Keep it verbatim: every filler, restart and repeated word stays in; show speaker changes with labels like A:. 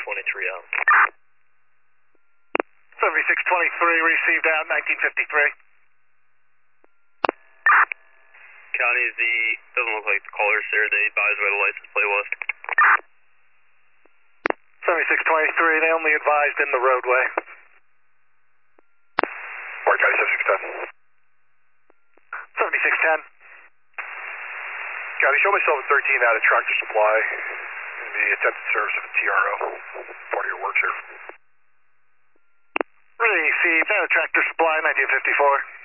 A: twenty-three out.
B: seventy-six twenty-three received out, nineteen fifty-three.
A: County, the, doesn't look like the caller's there, they advised where the license plate was.
B: seventy-six twenty-three, they only advised in the roadway.
C: Mark County seventy-six ten.
B: seventy-six ten.
C: County, show myself at thirteen out of Tractor Supply in the attempted service of a T R O. Part of your work, sir.
B: Received out of Tractor Supply, nineteen fifty-four.